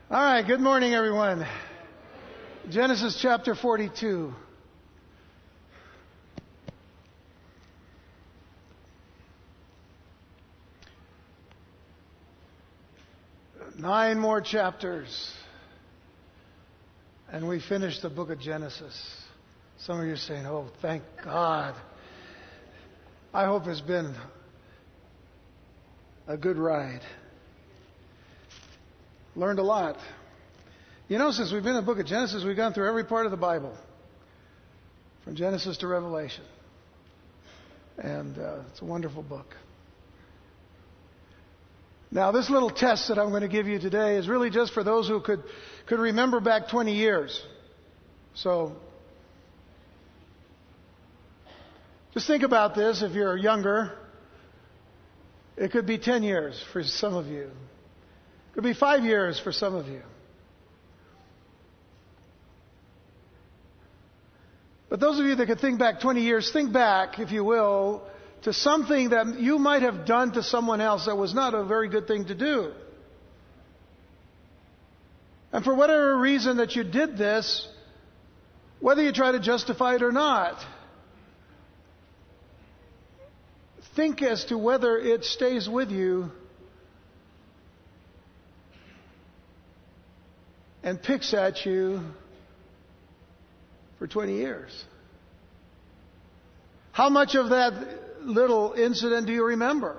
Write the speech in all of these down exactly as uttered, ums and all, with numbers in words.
All right, good morning, everyone. Genesis chapter forty-two. Nine more chapters, and we finish the book of Genesis. Some of you are saying, oh, thank God. I hope it's been a good ride. Learned a lot. You know, since we've been in the book of Genesis, we've gone through every part of the Bible, from Genesis to Revelation. And uh, it's a wonderful book. Now, this little test that I'm going to give you today is really just for those who could, could remember back twenty years. So, just think about this. If you're younger, it could be ten years for some of you. It could be five years for some of you. But those of you that could think back twenty years, think back, if you will, to something that you might have done to someone else that was not a very good thing to do. And for whatever reason that you did this, whether you try to justify it or not, think as to whether it stays with you and picks at you for twenty years. How much of that little incident do you remember?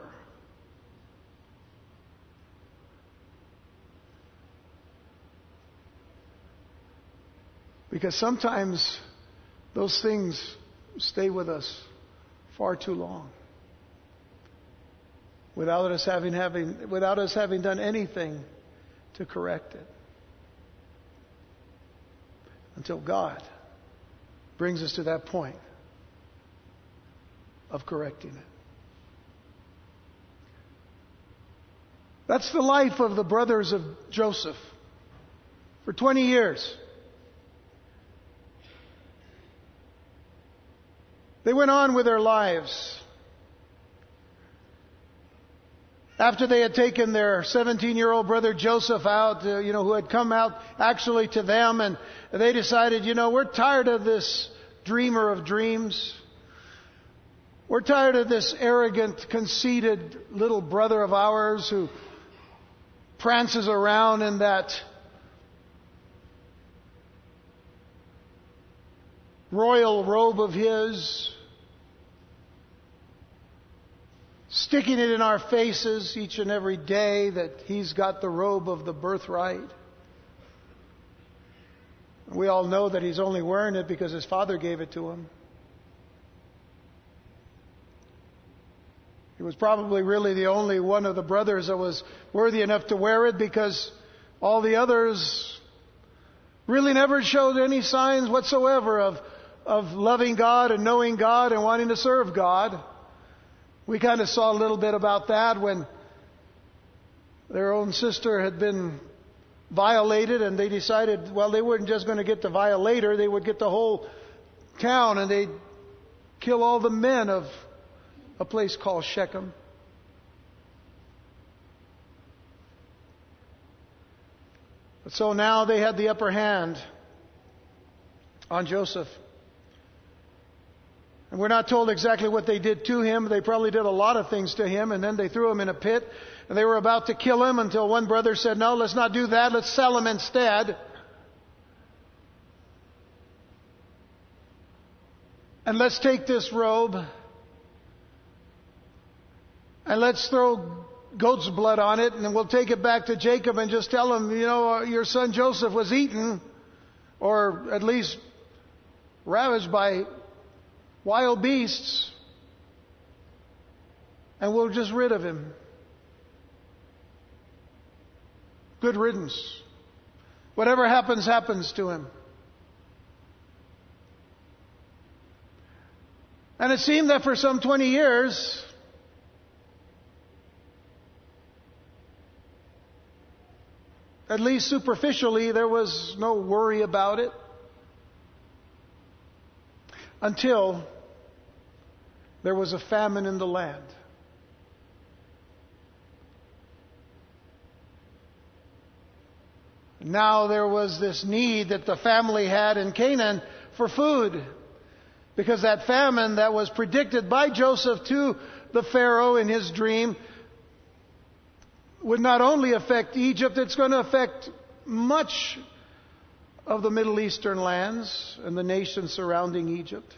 Because sometimes those things stay with us far too long without us having, having, without us having done anything to correct it. Until God brings us to that point of correcting it. That's the life of the brothers of Joseph for twenty years. They went on with their lives. After they had taken their seventeen-year-old brother Joseph out, uh, you know, who had come out actually to them, and they decided, you know, we're tired of this dreamer of dreams. We're tired of this arrogant, conceited little brother of ours who prances around in that royal robe of his, sticking it in our faces each and every day that he's got the robe of the birthright. We all know that he's only wearing it because his father gave it to him. He was probably really the only one of the brothers that was worthy enough to wear it, because all the others really never showed any signs whatsoever of, of loving God and knowing God and wanting to serve God. We kind of saw a little bit about that when their own sister had been violated, and they decided, well, they weren't just going to get the violator, they would get the whole town, and they'd kill all the men of a place called Shechem. But so now they had the upper hand on Joseph. And we're not told exactly what they did to him. They probably did a lot of things to him, and then they threw him in a pit, and they were about to kill him until one brother said, no, let's not do that. Let's sell him instead. And let's take this robe and let's throw goat's blood on it, and then we'll take it back to Jacob and just tell him, you know, your son Joseph was eaten, or at least ravaged by wild beasts, and we'll just rid of him. Good riddance. Whatever happens, happens to him. And it seemed that for some twenty years, at least superficially, there was no worry about it. Until there was a famine in the land. Now there was this need that the family had in Canaan for food, because that famine that was predicted by Joseph to the Pharaoh in his dream would not only affect Egypt, it's going to affect much of the Middle Eastern lands and the nations surrounding Egypt.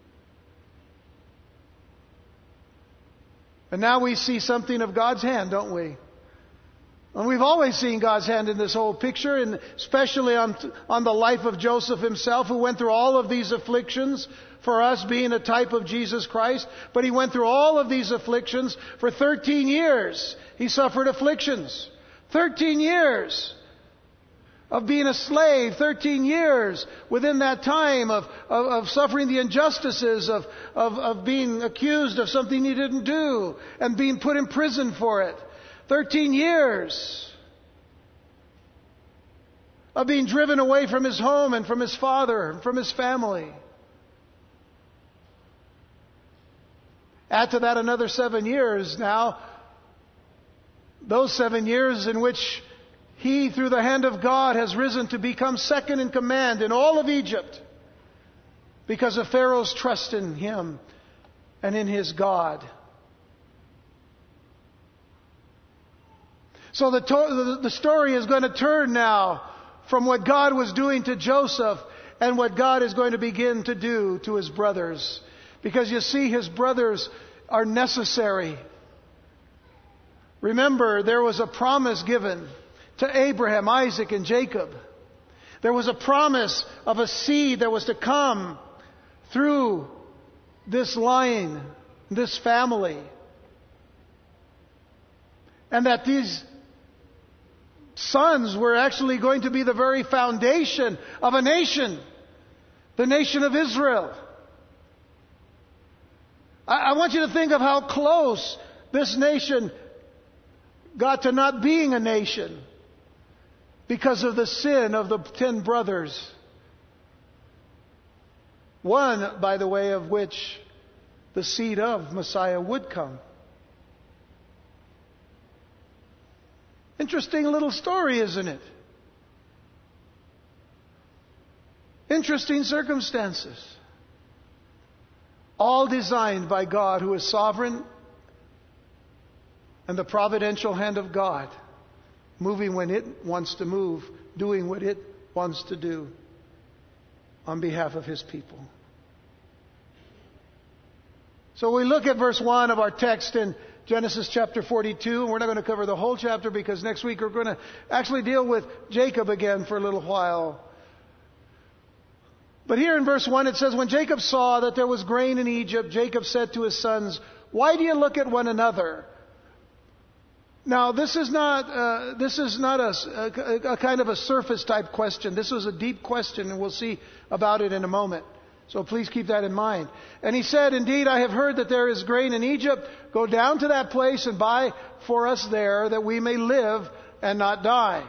And now we see something of God's hand, don't we? And we've always seen God's hand in this whole picture, and especially on, on the life of Joseph himself, who went through all of these afflictions, for us being a type of Jesus Christ. But he went through all of these afflictions for thirteen years. He suffered afflictions. thirteen years of being a slave, thirteen years within that time of, of, of suffering the injustices, of, of, of being accused of something he didn't do, and being put in prison for it. thirteen years of being driven away from his home and from his father and from his family. Add to that another seven years now. Those seven years in which he, through the hand of God, has risen to become second in command in all of Egypt because of Pharaoh's trust in him and in his God. So the, to- the story is going to turn now from what God was doing to Joseph and what God is going to begin to do to his brothers. Because you see, his brothers are necessary. Remember, there was a promise given to Abraham, Isaac, and Jacob. There was a promise of a seed that was to come through this line, this family. And that these sons were actually going to be the very foundation of a nation, the nation of Israel. I, I want you to think of how close this nation got to not being a nation because of the sin of the ten brothers. One, by the way, of which the seed of Messiah would come. Interesting little story, isn't it? Interesting circumstances. All designed by God, who is sovereign, and the providential hand of God, moving when it wants to move, doing what it wants to do on behalf of His people. So we look at verse one of our text in Genesis chapter forty-two, and we're not going to cover the whole chapter because next week we're going to actually deal with Jacob again for a little while. But here in verse one it says, when Jacob saw that there was grain in Egypt, Jacob said to his sons, "Why do you look at one another?" Now, this is not uh, this is not a, a, a kind of a surface type question. This was a deep question, and we'll see about it in a moment. So please keep that in mind. And he said, "Indeed, I have heard that there is grain in Egypt. Go down to that place and buy for us there, that we may live and not die."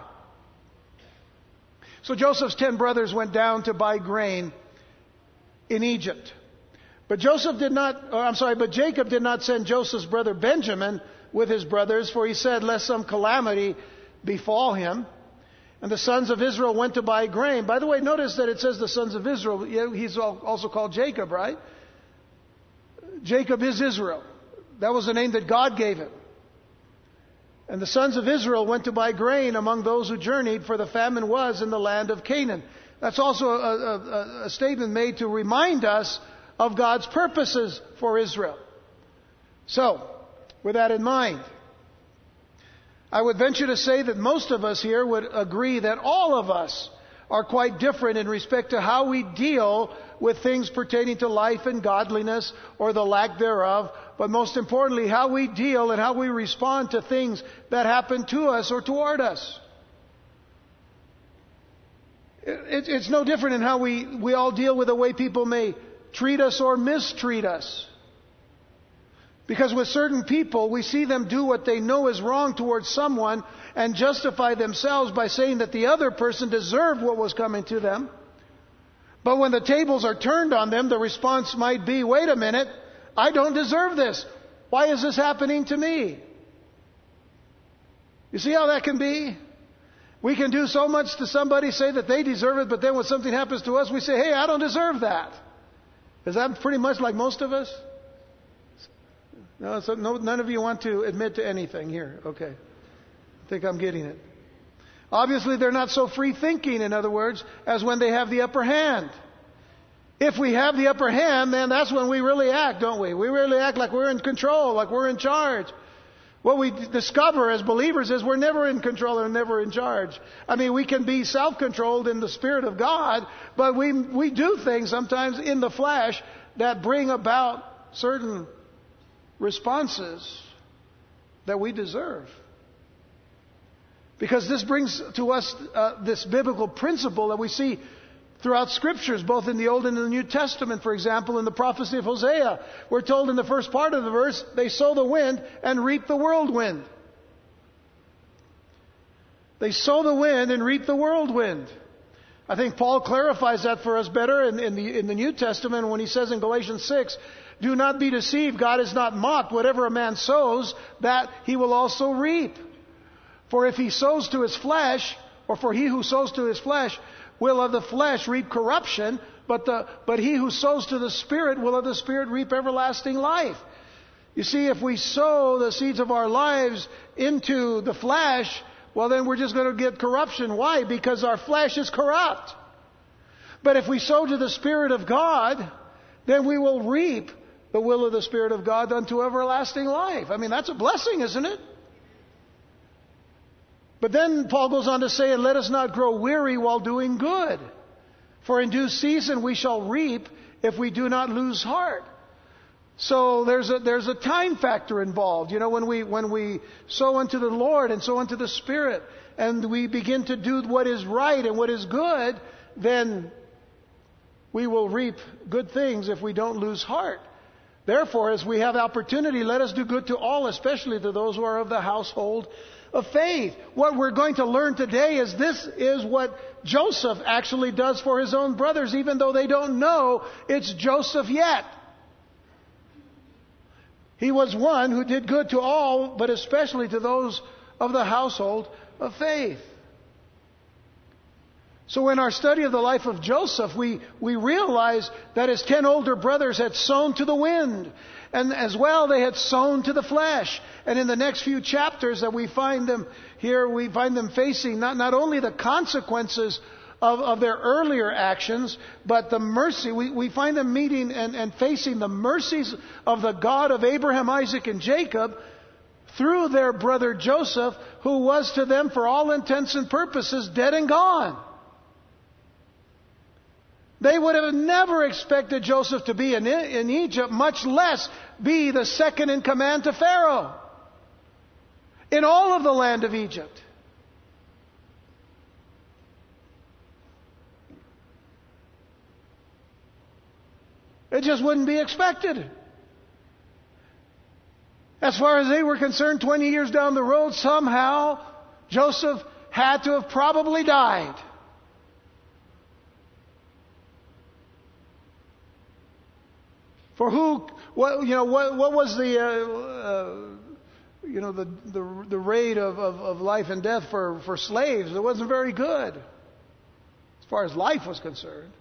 So Joseph's ten brothers went down to buy grain in Egypt. But Joseph did not, or I'm sorry, but Jacob did not send Joseph's brother Benjamin with his brothers, for he said, lest some calamity befall him. And the sons of Israel went to buy grain. By the way, notice that it says the sons of Israel. He's also called Jacob, right? Jacob is Israel. That was the name that God gave him. And the sons of Israel went to buy grain among those who journeyed, for the famine was in the land of Canaan. That's also a, a, a statement made to remind us of God's purposes for Israel. So, with that in mind, I would venture to say that most of us here would agree that all of us are quite different in respect to how we deal with things pertaining to life and godliness or the lack thereof, but most importantly, how we deal and how we respond to things that happen to us or toward us. It, it's no different in how we, we all deal with the way people may treat us or mistreat us. Because with certain people, we see them do what they know is wrong towards someone and justify themselves by saying that the other person deserved what was coming to them. But when the tables are turned on them, the response might be, wait a minute, I don't deserve this. Why is this happening to me? You see how that can be? We can do so much to somebody, say that they deserve it, but then when something happens to us, we say, hey, I don't deserve that. Is that pretty much like most of us? No, so no, none of you want to admit to anything here. Okay. I think I'm getting it. Obviously, they're not so free-thinking, in other words, as when they have the upper hand. If we have the upper hand, then that's when we really act, don't we? We really act like we're in control, like we're in charge. What we discover as believers is we're never in control and never in charge. I mean, we can be self-controlled in the Spirit of God, but we we do things sometimes in the flesh that bring about certain responses that we deserve. Because this brings to us uh, this biblical principle that we see throughout Scriptures, both in the Old and in the New Testament. For example, in the prophecy of Hosea, we're told in the first part of the verse, they sow the wind and reap the whirlwind. They sow the wind and reap the whirlwind. I think Paul clarifies that for us better in, in, the, in the New Testament when he says in Galatians six, do not be deceived, God is not mocked. Whatever a man sows, that he will also reap. For if he sows to his flesh, or for he who sows to his flesh, will of the flesh reap corruption, but the but he who sows to the Spirit will of the Spirit reap everlasting life. You see, if we sow the seeds of our lives into the flesh, well then we're just going to get corruption. Why? Because our flesh is corrupt. But if we sow to the Spirit of God, then we will reap the will of the Spirit of God unto everlasting life. I mean, that's a blessing, isn't it? But then Paul goes on to say, and let us not grow weary while doing good. For in due season we shall reap if we do not lose heart. So there's a, there's a time factor involved. You know, when we, when we sow unto the Lord and sow unto the Spirit, and we begin to do what is right and what is good, then we will reap good things if we don't lose heart. Therefore, as we have opportunity, let us do good to all, especially to those who are of the household of faith. What we're going to learn today is this is what Joseph actually does for his own brothers, even though they don't know it's Joseph yet. He was one who did good to all, but especially to those of the household of faith. So in our study of the life of Joseph, we, we realize that his ten older brothers had sown to the wind. And as well, they had sown to the flesh. And in the next few chapters that we find them here, we find them facing not, not only the consequences of, of their earlier actions, but the mercy. We, we find them meeting and, and facing the mercies of the God of Abraham, Isaac, and Jacob through their brother Joseph, who was to them, for all intents and purposes, dead and gone. They would have never expected Joseph to be in, in Egypt, much less be the second in command to Pharaoh in all of the land of Egypt. It just wouldn't be expected. As far as they were concerned, twenty years down the road, somehow Joseph had to have probably died. For who, what, you know, what, what was the, uh, uh, you know, the, the, the rate of, of, of life and death for, for slaves? It wasn't very good as far as life was concerned.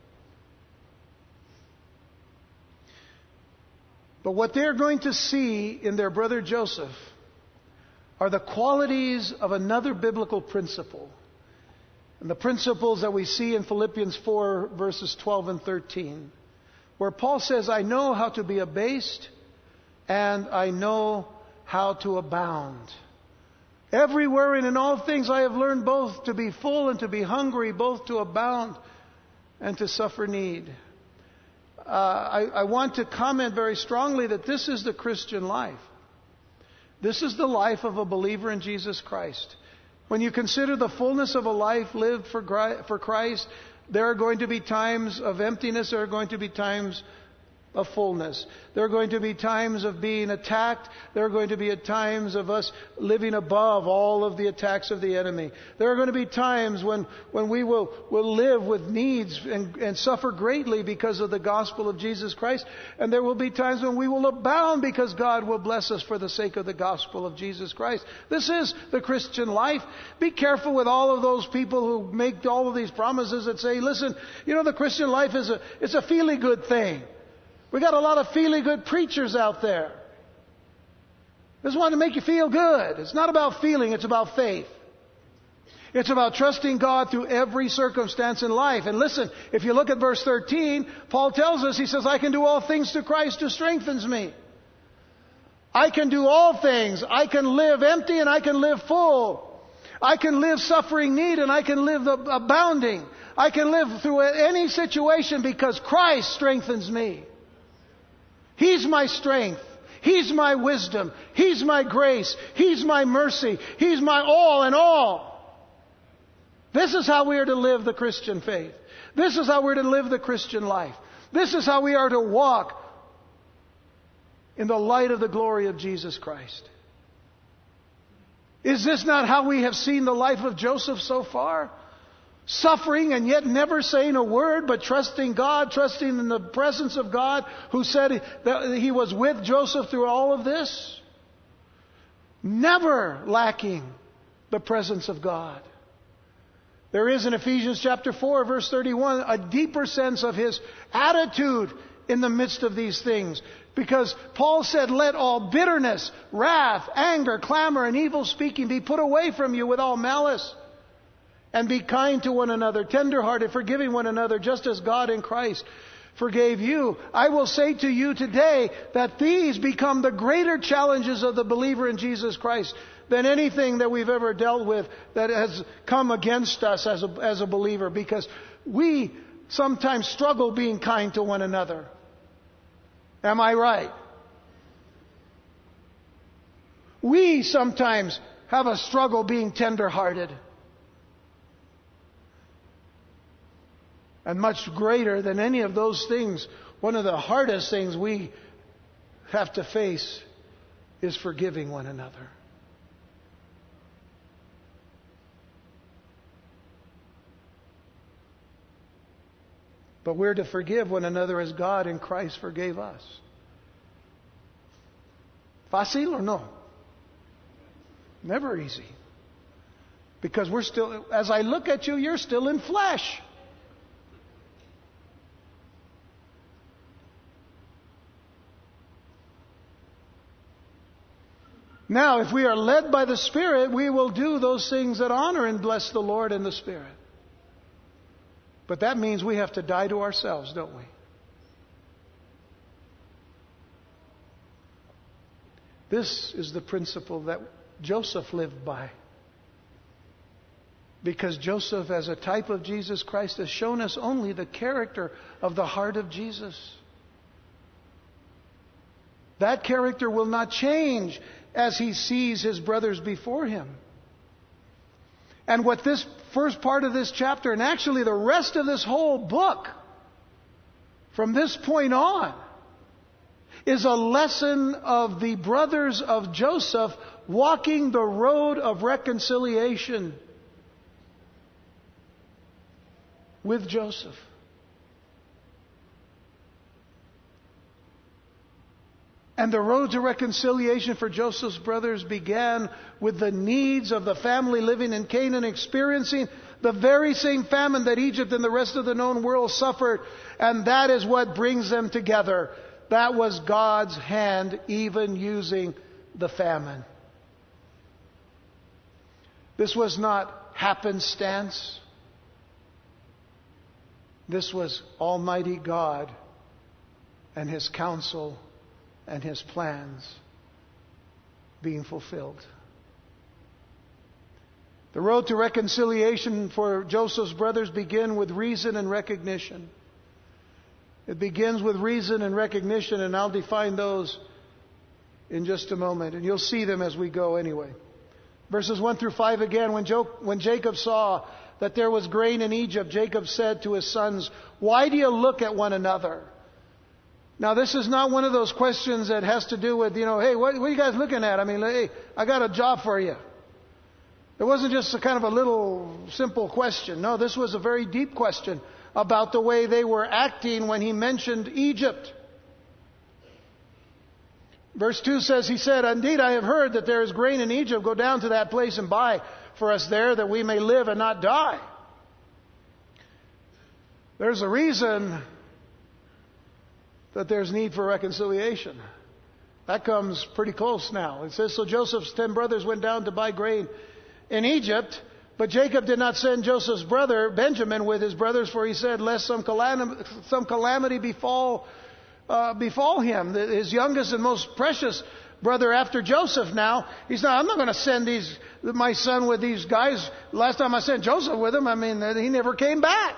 But what they're going to see in their brother Joseph are the qualities of another biblical principle. And the principles that we see in Philippians four, verses twelve and thirteen. Where Paul says, I know how to be abased, and I know how to abound. Everywhere and in all things I have learned both to be full and to be hungry, both to abound and to suffer need. Uh, I, I want to comment very strongly that this is the Christian life. This is the life of a believer in Jesus Christ. When you consider the fullness of a life lived for for Christ, there are going to be times of emptiness. There are going to be times of fullness. There are going to be times of being attacked. There are going to be times of us living above all of the attacks of the enemy. There are going to be times when, when we will, will live with needs and, and suffer greatly because of the gospel of Jesus Christ. And there will be times when we will abound because God will bless us for the sake of the gospel of Jesus Christ. This is the Christian life. Be careful with all of those people who make all of these promises that say, listen, you know, the Christian life is a, it's a feely-good thing. We got a lot of feely-good preachers out there. They just want to make you feel good. It's not about feeling, it's about faith. It's about trusting God through every circumstance in life. And listen, if you look at verse thirteen, Paul tells us, he says, I can do all things through Christ who strengthens me. I can do all things. I can live empty and I can live full. I can live suffering need and I can live abounding. I can live through any situation because Christ strengthens me. He's my strength. He's my wisdom. He's my grace. He's my mercy. He's my all in all. This is how we are to live the Christian faith. This is how we're to live the Christian life. This is how we are to walk in the light of the glory of Jesus Christ. Is this not how we have seen the life of Joseph so far? Suffering and yet never saying a word, but trusting God, trusting in the presence of God, who said that He was with Joseph through all of this. Never lacking the presence of God. There is in Ephesians chapter four, verse thirty-one, a deeper sense of his attitude in the midst of these things. Because Paul said, let all bitterness, wrath, anger, clamor, and evil speaking be put away from you with all malice. And be kind to one another, tenderhearted, forgiving one another, just as God in Christ forgave you. I will say to you today that these become the greater challenges of the believer in Jesus Christ than anything that we've ever dealt with that has come against us as a, as a believer. Because we sometimes struggle being kind to one another. Am I right? We sometimes have a struggle being tenderhearted. And much greater than any of those things, one of the hardest things we have to face is forgiving one another. But we're to forgive one another as God in Christ forgave us. Fácil or no? Never easy. Because we're still, as I look at you, you're still in flesh. Now, if we are led by the Spirit, we will do those things that honor and bless the Lord in the Spirit. But that means we have to die to ourselves, don't we? This is the principle that Joseph lived by. Because Joseph, as a type of Jesus Christ, has shown us only the character of the heart of Jesus. That character will not change as he sees his brothers before him. And what this first part of this chapter, and actually the rest of this whole book, from this point on, is a lesson of the brothers of Joseph walking the road of reconciliation with Joseph. And the road to reconciliation for Joseph's brothers began with the needs of the family living in Canaan, experiencing the very same famine that Egypt and the rest of the known world suffered. And that is what brings them together. That was God's hand, even using the famine. This was not happenstance. This was Almighty God and His counsel and His plans being fulfilled. The road to reconciliation for Joseph's brothers begin with reason and recognition. It begins with reason and recognition, and I'll define those in just a moment. And you'll see them as we go anyway. Verses one through five again. When, jo- when Jacob saw that there was grain in Egypt, Jacob said to his sons, "Why do you look at one another?" Now, this is not one of those questions that has to do with, you know, hey, what, what are you guys looking at? I mean, hey, I got a job for you. It wasn't just a kind of a little simple question. No, this was a very deep question about the way they were acting when he mentioned Egypt. Verse two says, he said, "Indeed, I have heard that there is grain in Egypt. Go down to that place and buy for us there, that we may live and not die." There's a reason that there's need for reconciliation. That comes pretty close now. It says, "So Joseph's ten brothers went down to buy grain in Egypt, but Jacob did not send Joseph's brother Benjamin with his brothers, for he said, lest some calamity, some calamity befall uh, befall him." His youngest and most precious brother after Joseph now, he's not, I'm not going to send these my son with these guys. Last time I sent Joseph with him, I mean, he never came back.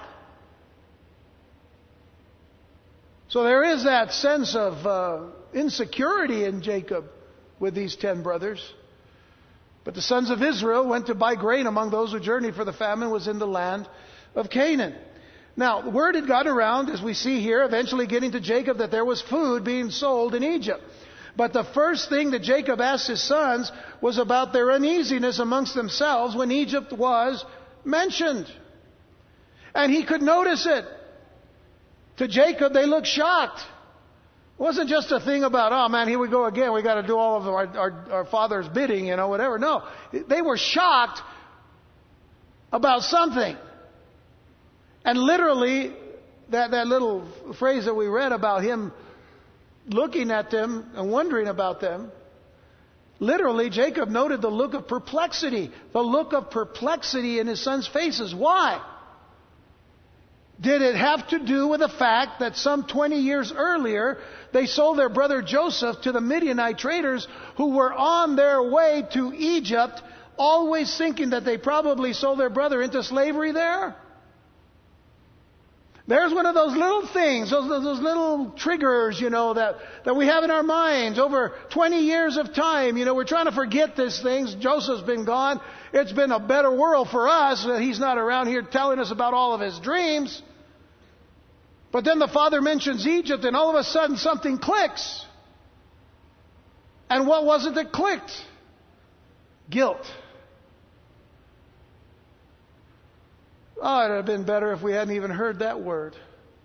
So there is that sense of uh, insecurity in Jacob with these ten brothers. But the sons of Israel went to buy grain among those who journeyed, for the famine was in the land of Canaan. Now, the word had got around, as we see here, eventually getting to Jacob, that there was food being sold in Egypt. But the first thing that Jacob asked his sons was about their uneasiness amongst themselves when Egypt was mentioned. And he could notice it. To Jacob, they looked shocked. It wasn't just a thing about, oh man, here we go again. We got to do all of our, our, our father's bidding, you know, whatever. No, they were shocked about something. And literally, that, that little phrase that we read about him looking at them and wondering about them, literally, Jacob noted the look of perplexity. The look of perplexity in his sons' faces. Why? Did it have to do with the fact that some twenty years earlier, they sold their brother Joseph to the Midianite traders who were on their way to Egypt, always thinking that they probably sold their brother into slavery there? There's one of those little things, those, those little triggers, you know, that, that we have in our minds over twenty years of time. You know, we're trying to forget these things. Joseph's been gone. It's been a better world for us. He's not around here telling us about all of his dreams. But then the father mentions Egypt, and all of a sudden something clicks. And what was it that clicked? Guilt. Oh, it would have been better if we hadn't even heard that word.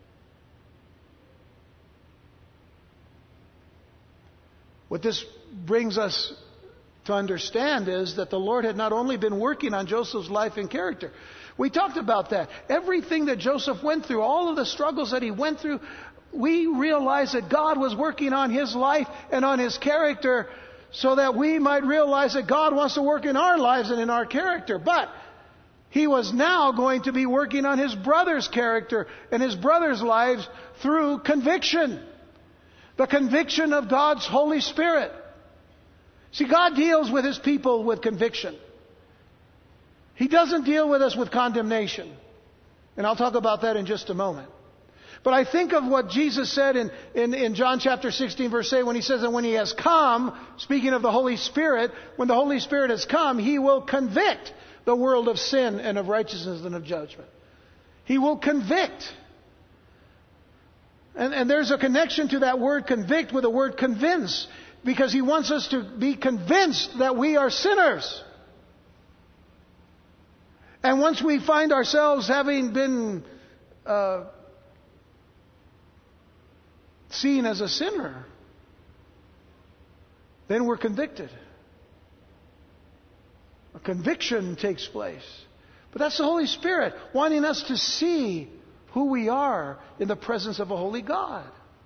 What this brings us to understand is that the Lord had not only been working on Joseph's life and character. We talked about that. Everything that Joseph went through, all of the struggles that he went through, we realize that God was working on his life and on his character so that we might realize that God wants to work in our lives and in our character. But he was now going to be working on his brother's character and his brother's lives through conviction. The conviction of God's Holy Spirit. See, God deals with his people with conviction. He doesn't deal with us with condemnation. And I'll talk about that in just a moment. But I think of what Jesus said in, in, in John chapter sixteen verse eight when he says that when he has come, speaking of the Holy Spirit, when the Holy Spirit has come, he will convict the world of sin and of righteousness and of judgment. He will convict. And, and there's a connection to that word convict with the word convince, because he wants us to be convinced that we are sinners. And once we find ourselves having been uh, seen as a sinner, then we're convicted. A conviction takes place. But that's the Holy Spirit wanting us to see who we are in the presence of a holy God.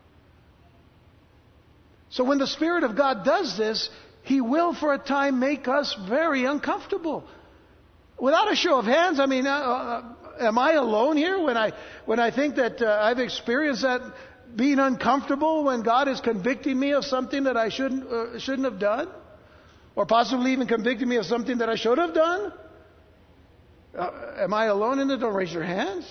So when the Spirit of God does this, He will for a time make us very uncomfortable. Without a show of hands, I mean, uh, uh, am I alone here when I when I think that uh, I've experienced that being uncomfortable when God is convicting me of something that I shouldn't uh, shouldn't have done, or possibly even convicting me of something that I should have done? Uh, am I alone in it? Don't raise your hands.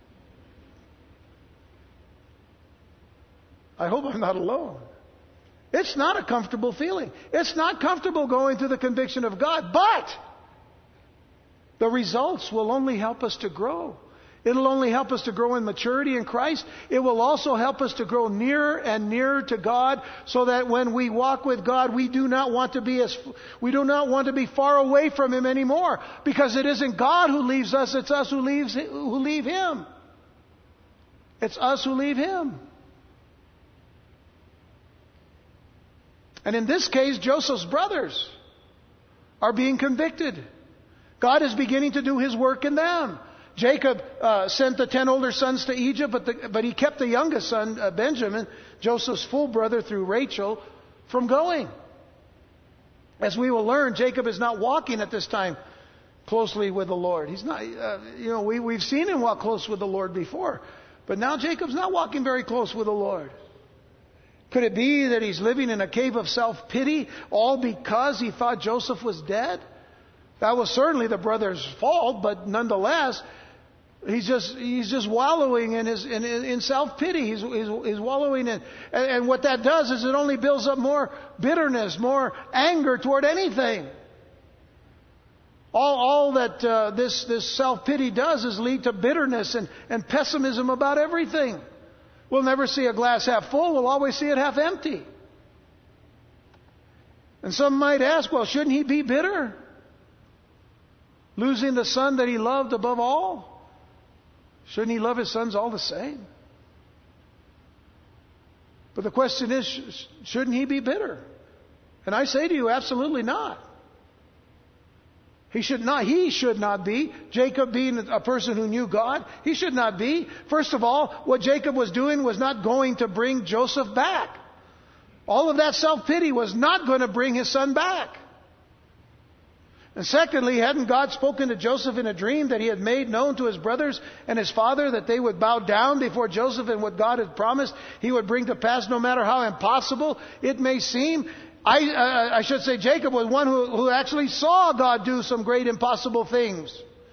I hope I'm not alone. It's not a comfortable feeling. It's not comfortable going through the conviction of God, but the results will only help us to grow It'll only help us to grow in maturity in Christ. It will also help us to grow nearer and nearer to God, so that when we walk with God, we do not want to be as we do not want to be far away from Him anymore, because it isn't God who leaves us, it's us who leaves who leave Him. It's us who leave Him. And in this case, Joseph's brothers are being convicted. God is beginning to do His work in them. Jacob uh, sent the ten older sons to Egypt, but, the, but he kept the youngest son, uh, Benjamin, Joseph's full brother through Rachel, from going. As we will learn, Jacob is not walking at this time closely with the Lord. He's not, uh, you know, we, we've seen him walk close with the Lord before, but now Jacob's not walking very close with the Lord. Could it be that he's living in a cave of self-pity, all because he thought Joseph was dead? That was certainly the brother's fault, but nonetheless, he's just he's just wallowing in his in, in self-pity. He's, he's, he's wallowing in, and, and what that does is it only builds up more bitterness, more anger toward anything. All all that uh, this this self-pity does is lead to bitterness and, and pessimism about everything. We'll never see a glass half full. We'll always see it half empty. And some might ask, well, shouldn't he be bitter? Losing the son that he loved above all? Shouldn't he love his sons all the same? But the question is, shouldn't he be bitter? And I say to you, absolutely not. He should not, he should not be. Jacob being a person who knew God, he should not be. First of all, what Jacob was doing was not going to bring Joseph back. All of that self-pity was not going to bring his son back. And secondly, hadn't God spoken to Joseph in a dream that he had made known to his brothers and his father that they would bow down before Joseph, and what God had promised he would bring to pass no matter how impossible it may seem? I, uh, I should say Jacob was one who, who actually saw God do some great impossible things.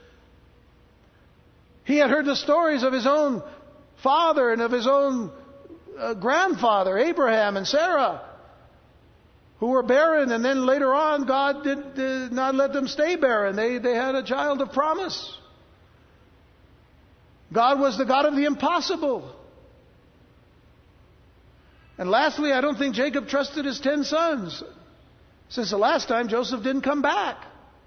He had heard the stories of his own father and of his own uh, grandfather, Abraham and Sarah, who were barren, and then later on God did, did not let them stay barren. They, they had a child of promise. God was the God of the impossible. And lastly, I don't think Jacob trusted his ten sons, since the last time Joseph didn't come back.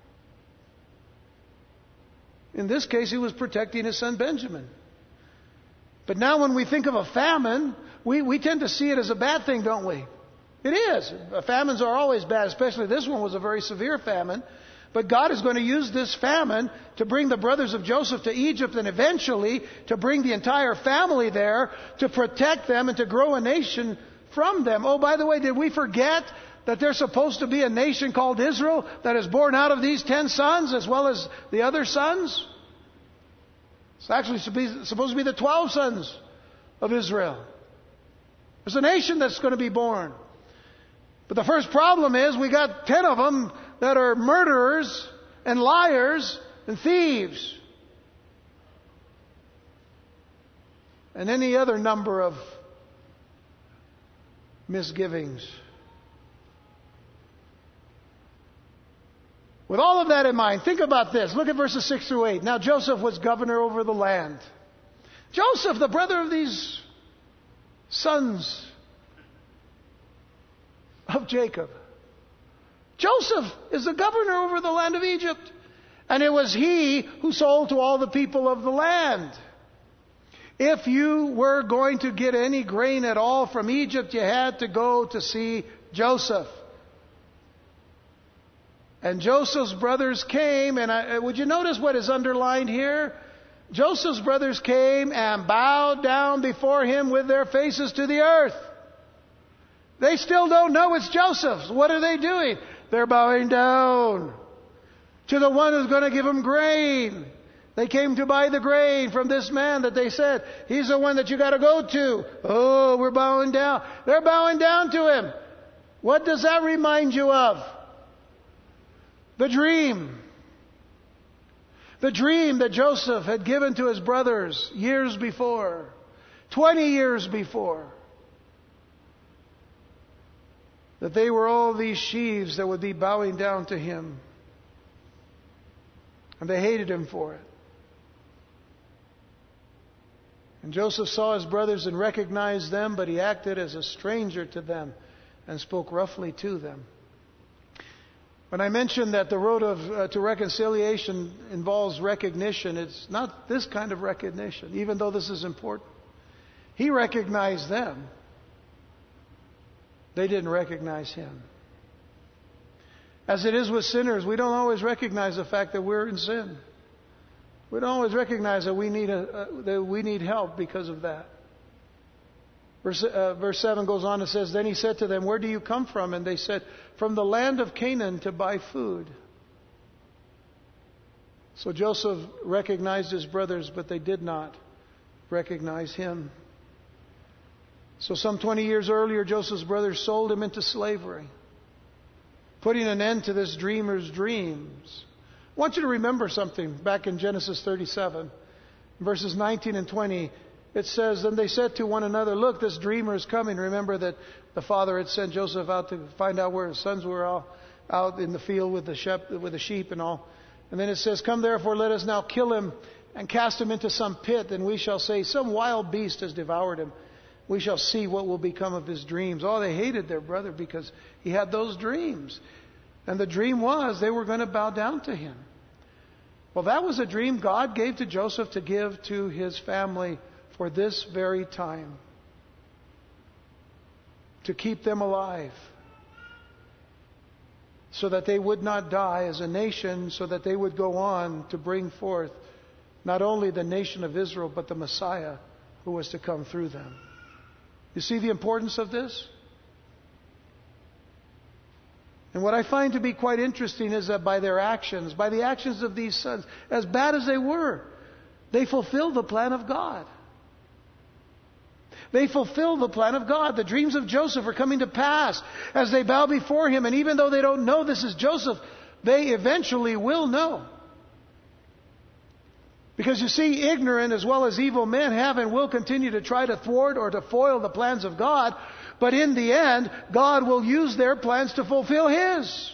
In this case, he was protecting his son Benjamin. But now when we think of a famine, we, we tend to see it as a bad thing, don't we? It is. Famines are always bad, especially this one was a very severe famine. But God is going to use this famine to bring the brothers of Joseph to Egypt, and eventually to bring the entire family there to protect them and to grow a nation from them. Oh, by the way, did we forget that there's supposed to be a nation called Israel that is born out of these ten sons as well as the other sons? It's actually supposed to be the twelve sons of Israel. There's a nation that's going to be born. But the first problem is we got ten of them that are murderers and liars and thieves. And any other number of misgivings. With all of that in mind, think about this. Look at verses six through eight. Now Joseph was governor over the land. Joseph, the brother of these sons of Jacob. Joseph is the governor over the land of Egypt. And it was he who sold to all the people of the land. If you were going to get any grain at all from Egypt, you had to go to see Joseph. And Joseph's brothers came, and I, would you notice what is underlined here? Joseph's brothers came and bowed down before him with their faces to the earth. They still don't know it's Joseph's. What are they doing? They're bowing down to the one who's going to give them grain. They came to buy the grain from this man that they said, he's the one that you got to go to. Oh, we're bowing down. They're bowing down to him. What does that remind you of? The dream. The dream that Joseph had given to his brothers years before. Twenty years before. That they were all these sheaves that would be bowing down to him. And they hated him for it. And Joseph saw his brothers and recognized them, but he acted as a stranger to them and spoke roughly to them. When I mentioned that the road of, uh, to reconciliation involves recognition, it's not this kind of recognition, even though this is important. He recognized them. They didn't recognize him. As it is with sinners, we don't always recognize the fact that we're in sin. We don't always recognize that we need, a, uh, that we need help because of that. Verse, uh, verse seven goes on and says, Then he said to them, Where do you come from? And they said, From the land of Canaan to buy food. So Joseph recognized his brothers, but they did not recognize him. So some twenty years earlier, Joseph's brothers sold him into slavery, putting an end to this dreamer's dreams. I want you to remember something back in Genesis thirty-seven, verses nineteen and twenty. It says, Then they said to one another, Look, this dreamer is coming. Remember that the father had sent Joseph out to find out where his sons were, all out in the field with the shep- with the sheep and all. And then it says, Come therefore, let us now kill him and cast him into some pit, and we shall say, Some wild beast has devoured him. We shall see what will become of his dreams. Oh, they hated their brother because he had those dreams. And the dream was they were going to bow down to him. Well, that was a dream God gave to Joseph to give to his family for this very time. To keep them alive. So that they would not die as a nation, so that they would go on to bring forth not only the nation of Israel, but the Messiah who was to come through them. You see the importance of this? And what I find to be quite interesting is that by their actions, by the actions of these sons, as bad as they were, they fulfilled the plan of God. They fulfilled the plan of God. The dreams of Joseph are coming to pass as they bow before him. And even though they don't know this is Joseph, they eventually will know. Because you see, ignorant as well as evil men have and will continue to try to thwart or to foil the plans of God. But in the end, God will use their plans to fulfill His.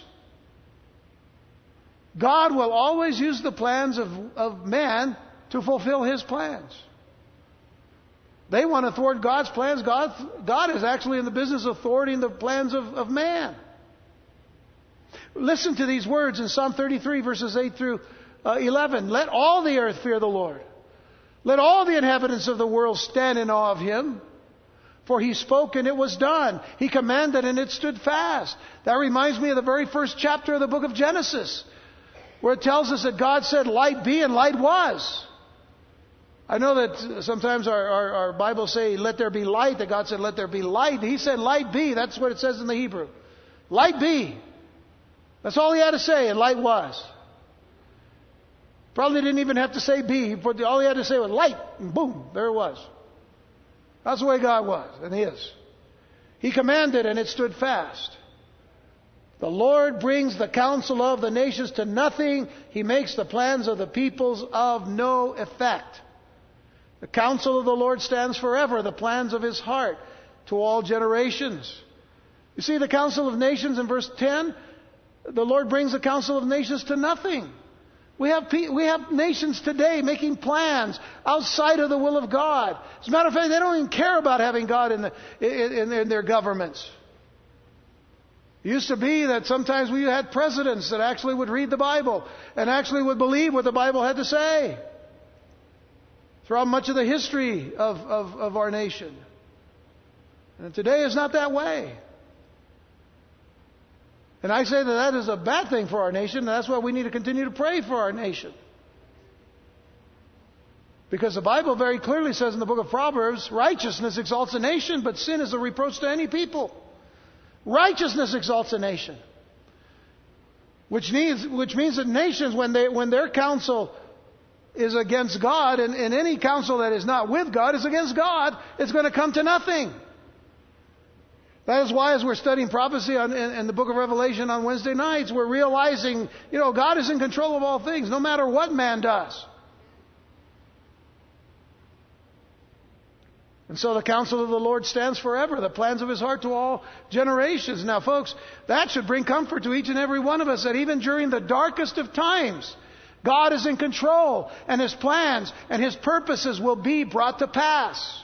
God will always use the plans of, of man to fulfill His plans. They want to thwart God's plans. God, God is actually in the business of thwarting the plans of, of man. Listen to these words in Psalm thirty-three, verses eight through eleven. Let all the earth fear the Lord. Let all the inhabitants of the world stand in awe of Him. For He spoke and it was done. He commanded and it stood fast. That reminds me of the very first chapter of the book of Genesis, where it tells us that God said, light be, and light was. I know that sometimes our, our, our Bibles say, let there be light, that God said, let there be light. He said, light be. That's what it says in the Hebrew. Light be. That's all He had to say, and light was. Probably didn't even have to say be, but all He had to say was light, and boom, there it was. That's the way God was, and He is. He commanded, and it stood fast. The Lord brings the counsel of the nations to nothing. He makes the plans of the peoples of no effect. The counsel of the Lord stands forever, the plans of His heart to all generations. You see the counsel of nations in verse ten? The Lord brings the counsel of nations to nothing. We have, we have nations today making plans outside of the will of God. As a matter of fact, they don't even care about having God in, the, in, in their governments. It used to be that sometimes we had presidents that actually would read the Bible and actually would believe what the Bible had to say. Throughout much of the history of, of, of our nation. And today is not that way. And I say that that is a bad thing for our nation, and that's why we need to continue to pray for our nation. Because the Bible very clearly says in the book of Proverbs, righteousness exalts a nation, but sin is a reproach to any people. Righteousness exalts a nation. Which means, which means that nations, when, they, when their counsel is against God, and, and any counsel that is not with God is against God, it's going to come to nothing. That is why, as we're studying prophecy on, in, in the book of Revelation on Wednesday nights, we're realizing, you know, God is in control of all things, no matter what man does. And so the counsel of the Lord stands forever, the plans of His heart to all generations. Now, folks, that should bring comfort to each and every one of us, that even during the darkest of times, God is in control, and His plans and His purposes will be brought to pass.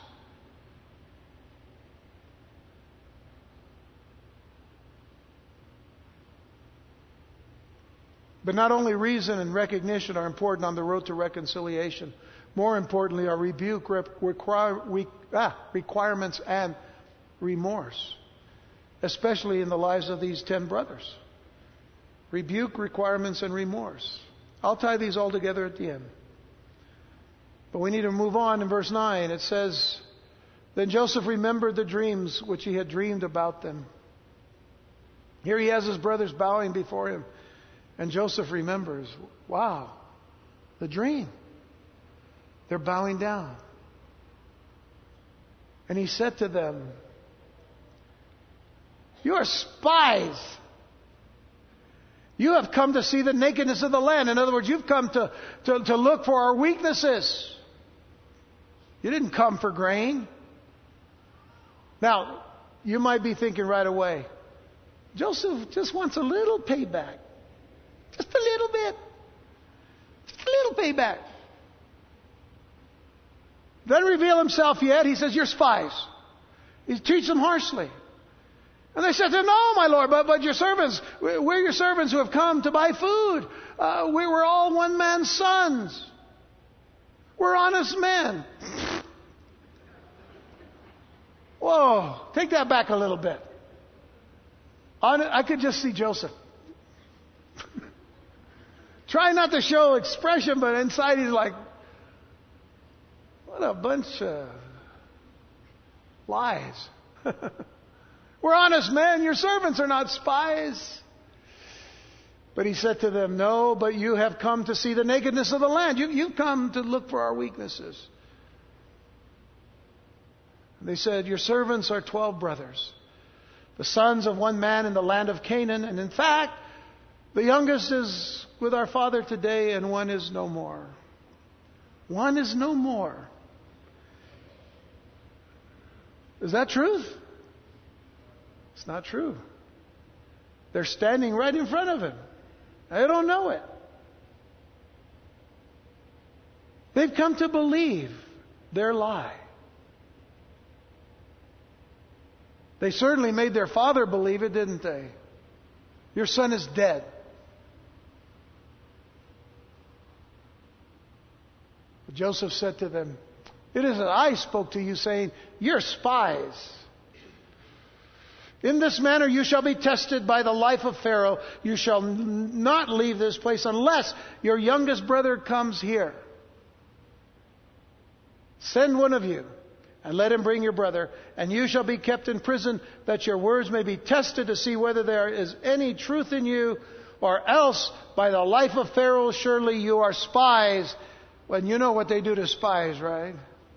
But not only reason and recognition are important on the road to reconciliation. More importantly, are rebuke, require, ah, requirements, and remorse. Especially in the lives of these ten brothers. Rebuke, requirements, and remorse. I'll tie these all together at the end. But we need to move on in verse nine. It says, Then Joseph remembered the dreams which he had dreamed about them. Here he has his brothers bowing before him. And Joseph remembers, wow, the dream. They're bowing down. And he said to them, You are spies. You have come to see the nakedness of the land. In other words, you've come to, to, to look for our weaknesses. You didn't come for grain. Now, you might be thinking right away, Joseph just wants a little payback. Just a little bit. Just a little payback. Doesn't reveal himself yet. He says, You're spies. He treats them harshly. And they said to him, No, my Lord, but, but your servants, we're your servants who have come to buy food. Uh, we were all one man's sons. We're honest men. Whoa, take that back a little bit. I could just see Joseph. Try not to show expression, but inside he's like, what a bunch of lies. We're honest men. Your servants are not spies. But he said to them, No, but you have come to see the nakedness of the land. You, you've come to look for our weaknesses. And they said, Your servants are twelve brothers, the sons of one man in the land of Canaan. And in fact, the youngest is with our father today, and one is no more. One is no more. Is that truth? It's not true. They're standing right in front of him. They don't know it. They've come to believe their lie. They certainly made their father believe it, didn't they? Your son is dead. But Joseph said to them, It is that I spoke to you, saying, You're spies. In this manner you shall be tested by the life of Pharaoh. You shall n- not leave this place unless your youngest brother comes here. Send one of you, and let him bring your brother, and you shall be kept in prison, that your words may be tested to see whether there is any truth in you, or else by the life of Pharaoh surely you are spies. Well, you know what they do to spies, right?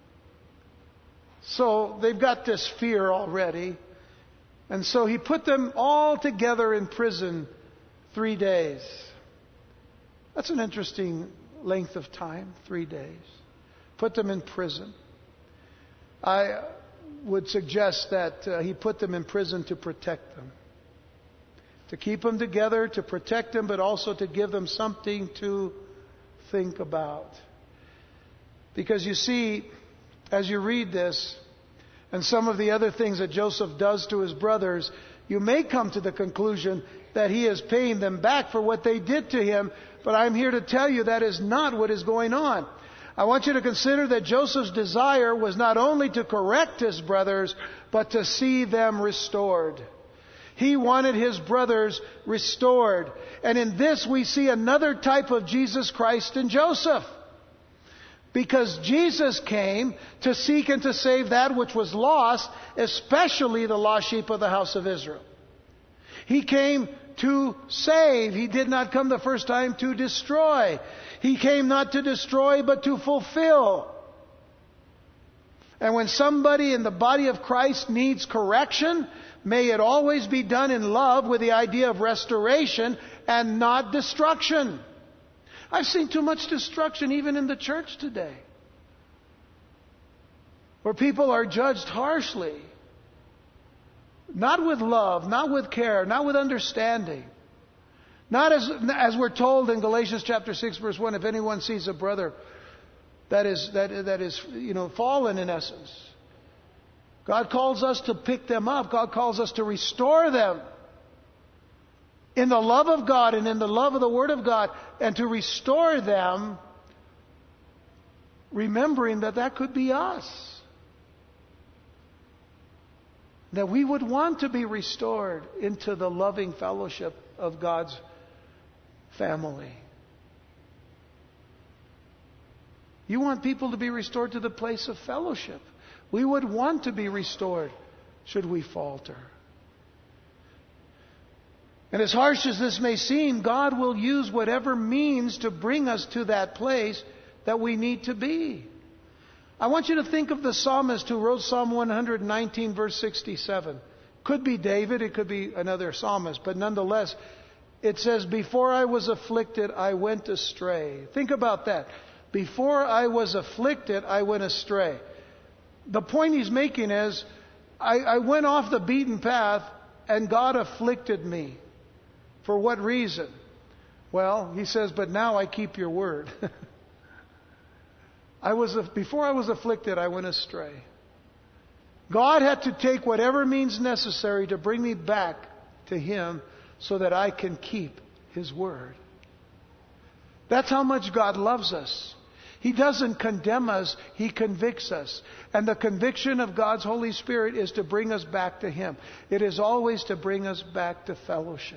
So they've got this fear already. And so he put them all together in prison three days. That's an interesting length of time, three days. Put them in prison. I would suggest that uh, he put them in prison to protect them. To keep them together, to protect them, but also to give them something to think about. Because you see, as you read this, and some of the other things that Joseph does to his brothers, you may come to the conclusion that he is paying them back for what they did to him. But I'm here to tell you that is not what is going on. I want you to consider that Joseph's desire was not only to correct his brothers, but to see them restored. He wanted his brothers restored. And in this we see another type of Jesus Christ in Joseph. Because Jesus came to seek and to save that which was lost, especially the lost sheep of the house of Israel. He came to save. He did not come the first time to destroy. He came not to destroy, but to fulfill. And when somebody in the body of Christ needs correction, may it always be done in love with the idea of restoration and not destruction. I've seen too much destruction even in the church today, where people are judged harshly. Not with love, not with care, not with understanding. Not as, as we're told in Galatians chapter six verse one, if anyone sees a brother that is, that, that is, you know, fallen in essence. God calls us to pick them up. God calls us to restore them in the love of God and in the love of the Word of God, and to restore them, remembering that that could be us. That we would want to be restored into the loving fellowship of God's family. You want people to be restored to the place of fellowship. We would want to be restored should we falter. And as harsh as this may seem, God will use whatever means to bring us to that place that we need to be. I want you to think of the psalmist who wrote Psalm one nineteen, verse sixty-seven. Could be David, it could be another psalmist, but nonetheless, it says, before I was afflicted, I went astray. Think about that. Before I was afflicted, I went astray. The point he's making is, I, I went off the beaten path and God afflicted me. For what reason? Well, he says, but now I keep your word. I was, before I was afflicted, I went astray. God had to take whatever means necessary to bring me back to Him so that I can keep His word. That's how much God loves us. He doesn't condemn us, He convicts us. And the conviction of God's Holy Spirit is to bring us back to Him. It is always to bring us back to fellowship.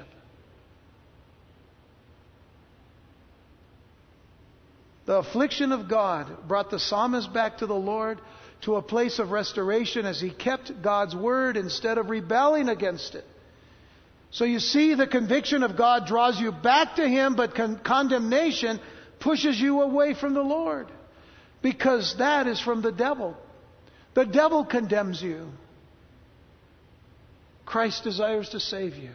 The affliction of God brought the psalmist back to the Lord, to a place of restoration as he kept God's word instead of rebelling against it. So you see, the conviction of God draws you back to Him, but con- condemnation pushes you away from the Lord. Because that is from the devil. The devil condemns you. Christ desires to save you.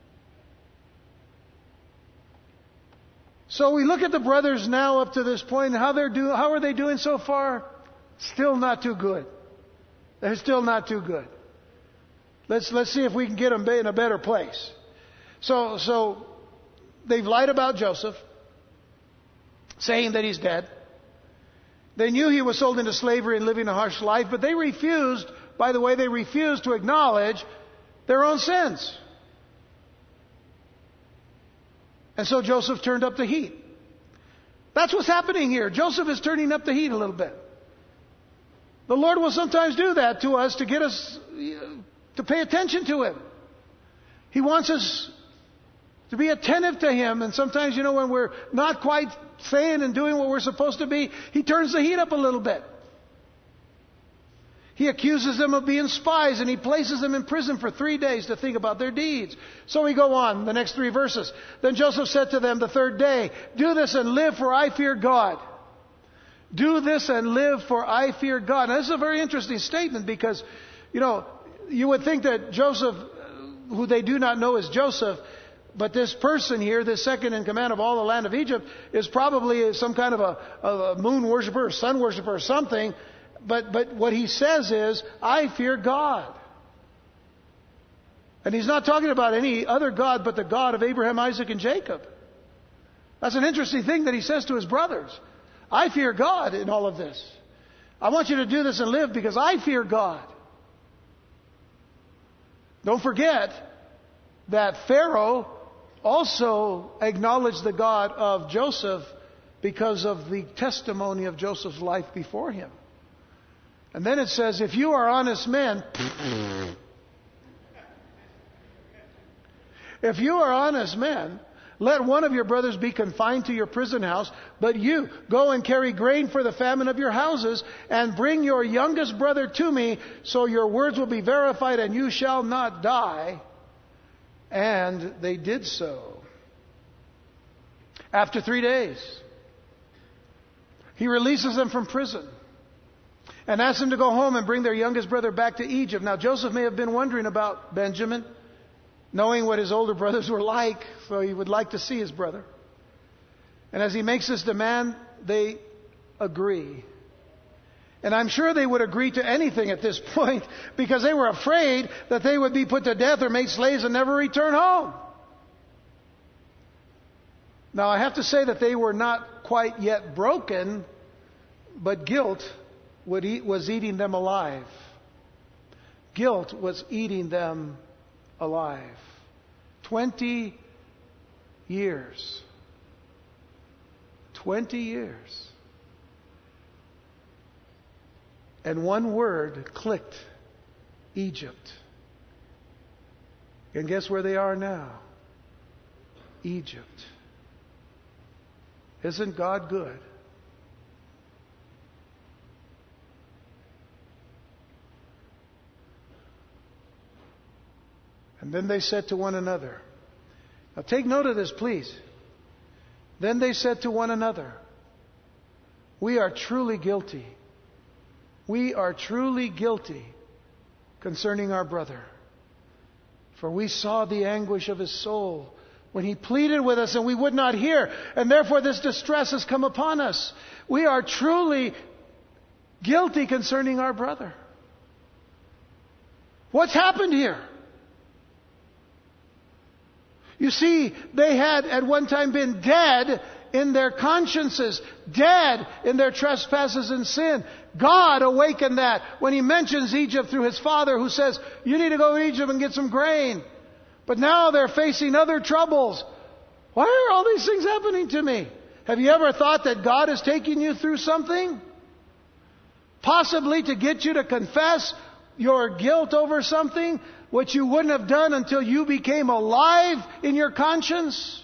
So we look at the brothers now up to this point, and how they're do, how are they doing so far? Still not too good. They're still not too good. Let's let's see if we can get them in a better place. So so they've lied about Joseph, saying that he's dead. They knew he was sold into slavery and living a harsh life, but they refused, by the way, they refused to acknowledge their own sins. And so Joseph turned up the heat. That's what's happening here. Joseph is turning up the heat a little bit. The Lord will sometimes do that to us to get us to pay attention to Him. He wants us to be attentive to Him. And sometimes, you know, when we're not quite saying and doing what we're supposed to be, He turns the heat up a little bit. He accuses them of being spies, and He places them in prison for three days to think about their deeds. So we go on, the next three verses. Then Joseph said to them the third day, do this and live, for I fear God. Do this and live, for I fear God. Now, this is a very interesting statement because, you know, you would think that Joseph, who they do not know as Joseph, but this person here, this second in command of all the land of Egypt, is probably some kind of a, of a moon worshiper or sun worshiper or something. But, but what he says is, I fear God. And he's not talking about any other God but the God of Abraham, Isaac, and Jacob. That's an interesting thing that he says to his brothers. I fear God in all of this. I want you to do this and live because I fear God. Don't forget that Pharaoh also acknowledged the God of Joseph because of the testimony of Joseph's life before him. And then it says, if you are honest men, if you are honest men, let one of your brothers be confined to your prison house, but you go and carry grain for the famine of your houses, and bring your youngest brother to me, so your words will be verified and you shall not die. And they did so. After three days, he releases them from prison and asks them to go home and bring their youngest brother back to Egypt. Now, Joseph may have been wondering about Benjamin, knowing what his older brothers were like, so he would like to see his brother. And as he makes this demand, they agree. And I'm sure they would agree to anything at this point because they were afraid that they would be put to death or made slaves and never return home. Now, I have to say that they were not quite yet broken, but guilt would eat, was eating them alive. Guilt was eating them alive. Twenty years. Twenty years. And one word clicked: Egypt. And guess where they are now? Egypt. Isn't God good? And then they said to one another. Now take note of this, please. Then they said to one another, we are truly guilty. We are truly guilty concerning our brother. For we saw the anguish of his soul when he pleaded with us and we would not hear. And therefore this distress has come upon us. We are truly guilty concerning our brother. What's happened here? You see, they had at one time been dead in their consciences, dead in their trespasses and sin. God awakened that when He mentions Egypt through His Father, who says, you need to go to Egypt and get some grain. But now they're facing other troubles. Why are all these things happening to me? Have you ever thought that God is taking you through something? Possibly to get you to confess your guilt over something which you wouldn't have done until you became alive in your conscience?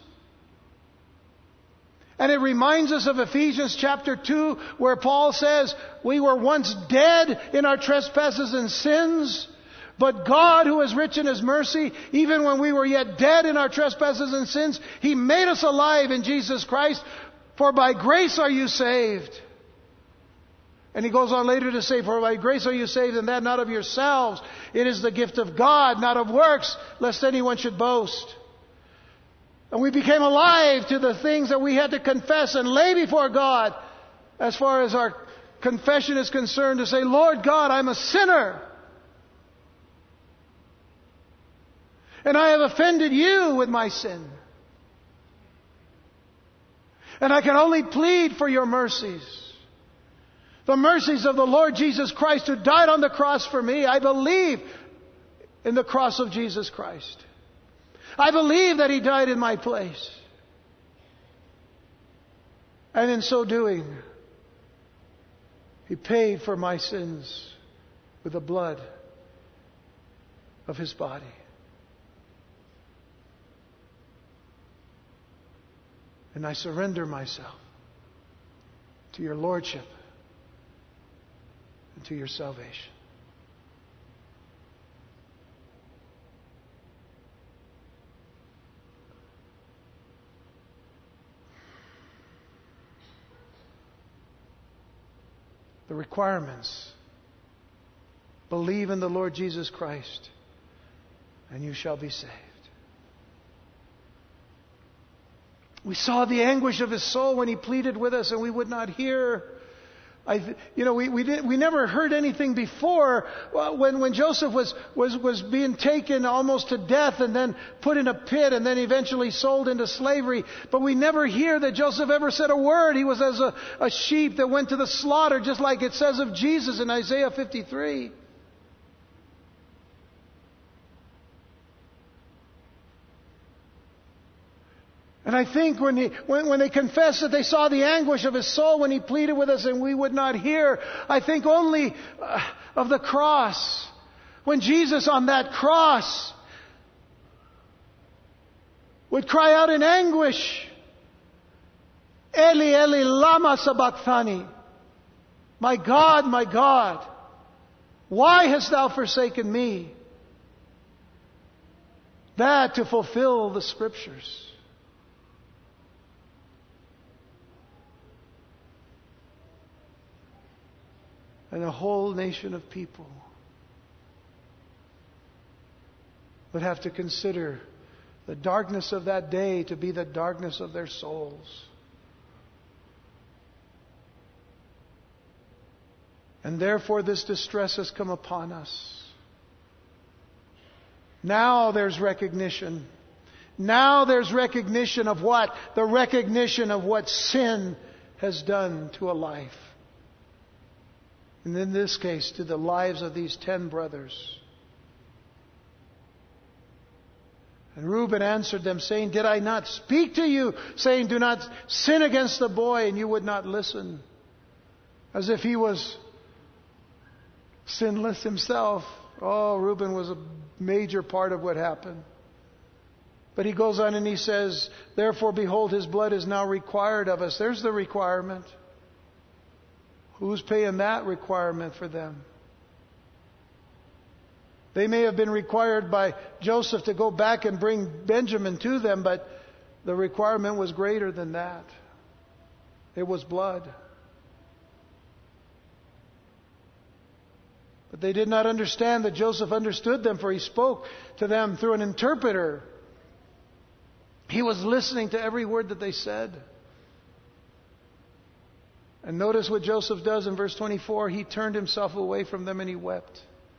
And it reminds us of Ephesians chapter two, where Paul says, we were once dead in our trespasses and sins, but God, who is rich in His mercy, even when we were yet dead in our trespasses and sins, He made us alive in Jesus Christ. For by grace are you saved. And he goes on later to say, for by grace are you saved, and that not of yourselves. It is the gift of God, not of works, lest anyone should boast. And we became alive to the things that we had to confess and lay before God, as far as our confession is concerned, to say, Lord God, I'm a sinner. And I have offended you with my sin. And I can only plead for your mercies. The mercies of the Lord Jesus Christ, who died on the cross for me. I believe in the cross of Jesus Christ. I believe that He died in my place. And in so doing, He paid for my sins with the blood of His body. And I surrender myself to your Lordship and to your salvation. The requirements: believe in the Lord Jesus Christ, and you shall be saved. We saw the anguish of his soul when he pleaded with us, and we would not hear. I, you know, we we, did, we never heard anything before when when Joseph was was was being taken almost to death, and then put in a pit, and then eventually sold into slavery. But we never hear that Joseph ever said a word. He was as a, a sheep that went to the slaughter, just like it says of Jesus in Isaiah fifty-three. And I think when, he, when, when they confessed that they saw the anguish of his soul when he pleaded with us and we would not hear, I think only uh, of the cross. When Jesus on that cross would cry out in anguish, Eli, Eli, lama sabachthani. My God, my God, why hast thou forsaken me? That to fulfill the Scriptures. And a whole nation of people would have to consider the darkness of that day to be the darkness of their souls. And therefore this distress has come upon us. Now there's recognition. Now there's recognition of what? The recognition of what sin has done to a life. And in this case, to the lives of these ten brothers. And Reuben answered them, saying, Did I not speak to you, saying, Do not sin against the boy, and you would not listen? As if he was sinless himself. Oh, Reuben was a major part of what happened. But he goes on and he says, Therefore, behold, his blood is now required of us. There's the requirement. Who's paying that requirement for them? They may have been required by Joseph to go back and bring Benjamin to them, but the requirement was greater than that. It was blood. But they did not understand that Joseph understood them, for he spoke to them through an interpreter. He was listening to every word that they said. And notice what Joseph does in verse twenty-four. He turned himself away from them and he wept.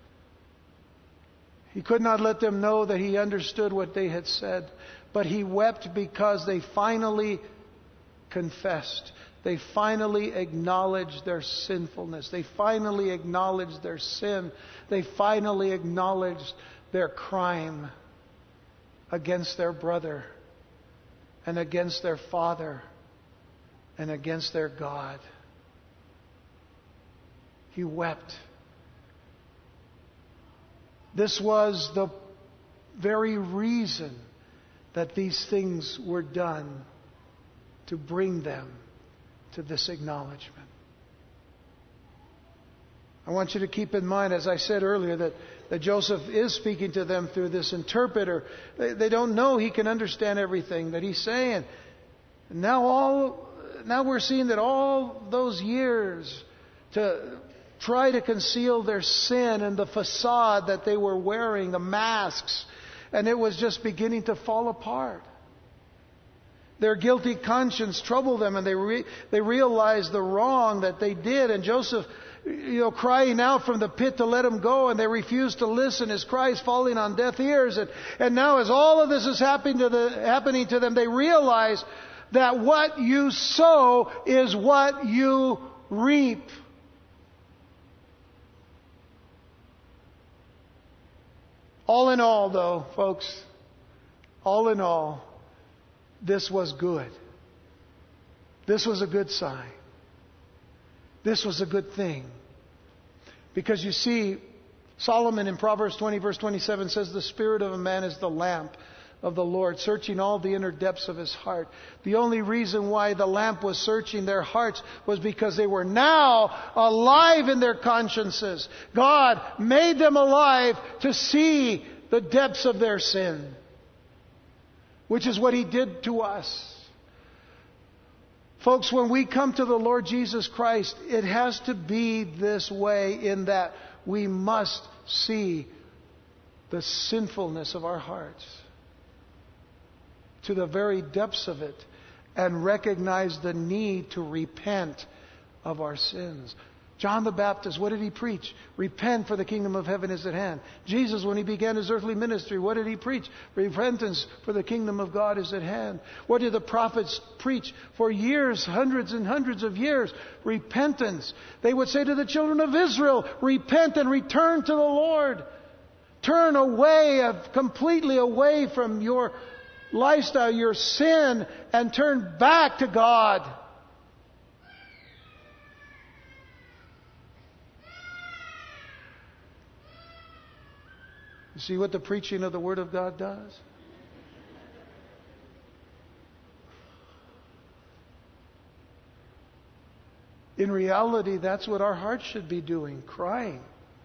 He could not let them know that he understood what they had said. But he wept because they finally confessed. They finally acknowledged their sinfulness. They finally acknowledged their sin. They finally acknowledged their crime against their brother and against their father and against their God. He wept. This was the very reason that these things were done, to bring them to this acknowledgement. I want you to keep in mind, as I said earlier, that, that Joseph is speaking to them through this interpreter. They, they don't know he can understand everything that he's saying. Now all, now we're seeing that all those years to try to conceal their sin and the facade that they were wearing, the masks, and it was just beginning to fall apart. Their guilty conscience troubled them, and they re- they realized the wrong that they did. And Joseph, you know, crying out from the pit to let him go, and they refused to listen. His cries falling on deaf ears. And, and now, as all of this is happening to the happening to them, they realize that what you sow is what you reap. All in all, though, folks, all in all, this was good. This was a good sign. This was a good thing. Because you see, Solomon in Proverbs twenty, verse twenty-seven says, The spirit of a man is the lamp of the Lord, searching all the inner depths of his heart. The only reason why the lamp was searching their hearts was because they were now alive in their consciences. God made them alive to see the depths of their sin, which is what He did to us. Folks, when we come to the Lord Jesus Christ, it has to be this way, in that we must see the sinfulness of our hearts to the very depths of it, and recognize the need to repent of our sins. John the Baptist, what did he preach? Repent, for the kingdom of heaven is at hand. Jesus, when He began His earthly ministry, what did He preach? Repentance, for the kingdom of God is at hand. What did the prophets preach for years, hundreds and hundreds of years? Repentance. They would say to the children of Israel, repent and return to the Lord. Turn away, completely away from your lifestyle, your sin, and turn back to God. You see what the preaching of the Word of God does? In reality, that's what our hearts should be doing, crying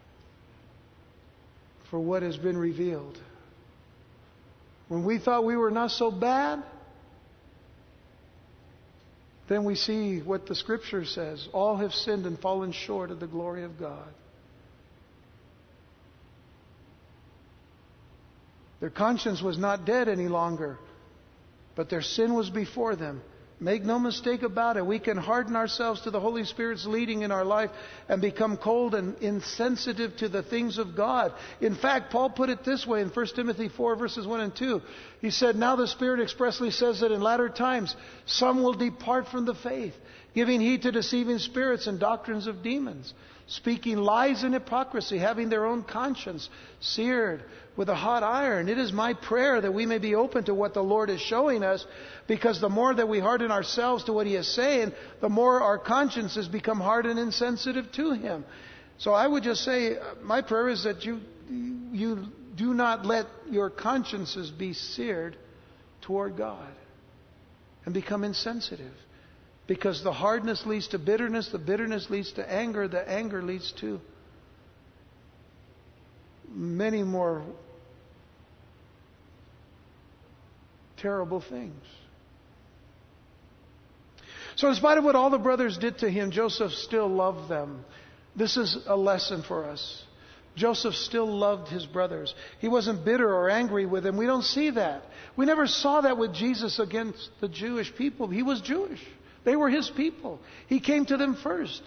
for what has been revealed. When we thought we were not so bad, then we see what the Scripture says. All have sinned and fallen short of the glory of God. Their conscience was not dead any longer, but their sin was before them, Make no mistake about it. We can harden ourselves to the Holy Spirit's leading in our life and become cold and insensitive to the things of God. In fact, Paul put it this way in First Timothy four, verses one and two. He said, "Now the Spirit expressly says that in latter times some will depart from the faith, giving heed to deceiving spirits and doctrines of demons, speaking lies and hypocrisy, having their own conscience seared with a hot iron." It is my prayer that we may be open to what the Lord is showing us, because the more that we harden ourselves to what He is saying, the more our consciences become hard and insensitive to Him. So I would just say, my prayer is that you, you do not let your consciences be seared toward God and become insensitive. Because the hardness leads to bitterness, the bitterness leads to anger, the anger leads to many more terrible things. So in spite of what all the brothers did to him, Joseph still loved them. This is a lesson for us. Joseph still loved his brothers. He wasn't bitter or angry with them. We don't see that. We never saw that with Jesus against the Jewish people. He was Jewish. They were His people. He came to them first.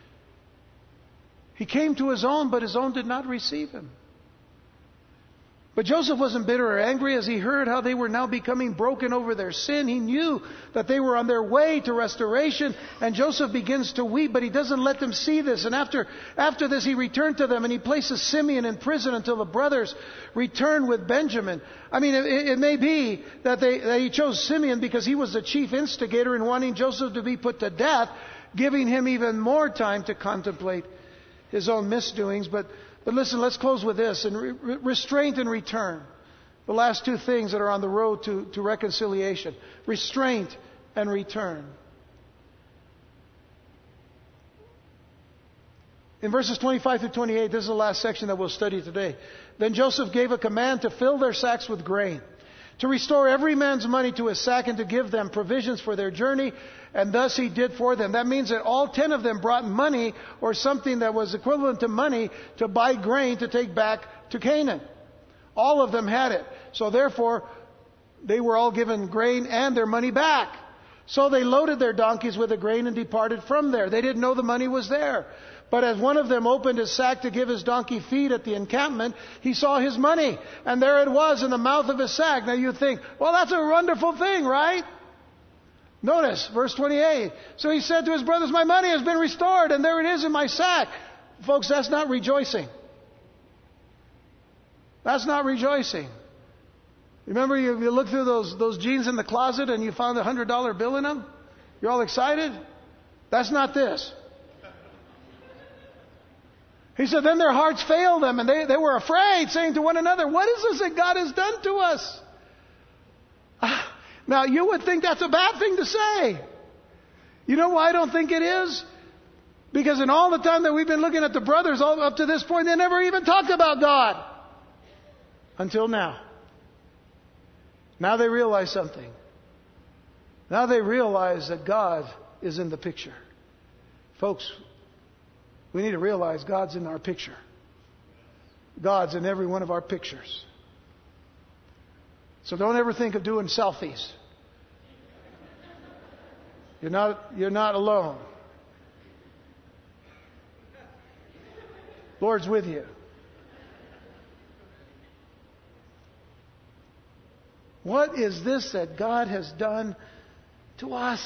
He came to His own, but His own did not receive Him. But Joseph wasn't bitter or angry as he heard how they were now becoming broken over their sin. He knew that they were on their way to restoration. And Joseph begins to weep, but he doesn't let them see this. And after, after this, he returned to them and he places Simeon in prison until the brothers return with Benjamin. I mean, it, it may be that, they, that he chose Simeon because he was the chief instigator in wanting Joseph to be put to death, giving him even more time to contemplate his own misdoings. But But listen, let's close with this. And re- restraint and return. The last two things that are on the road to, to reconciliation. Restraint and return. In verses twenty-five through twenty-eight, this is the last section that we'll study today. Then Joseph gave a command to fill their sacks with grain, to restore every man's money to his sack, and to give them provisions for their journey. And thus he did for them. That means that all ten of them brought money, or something that was equivalent to money, to buy grain to take back to Canaan. All of them had it. So therefore, they were all given grain and their money back. So they loaded their donkeys with the grain and departed from there. They didn't know the money was there. But as one of them opened his sack to give his donkey feed at the encampment, he saw his money. And there it was in the mouth of his sack. Now you think, well, that's a wonderful thing, right? Notice, verse twenty-eight. So he said to his brothers, "My money has been restored, and there it is in my sack." Folks, that's not rejoicing. That's not rejoicing. Remember, you, you look through those, those jeans in the closet and you found a one hundred dollar bill in them? You're all excited? That's not this. He said, then their hearts failed them, and they, they were afraid, saying to one another, "What is this that God has done to us?" Now, you would think that's a bad thing to say. You know why I don't think it is? Because in all the time that we've been looking at the brothers all up to this point, they never even talked about God. Until now. Now they realize something. Now they realize that God is in the picture. Folks, we need to realize God's in our picture. God's in every one of our pictures. So don't ever think of doing selfies. You're not, you're not alone. Lord's with you. What is this that God has done to us?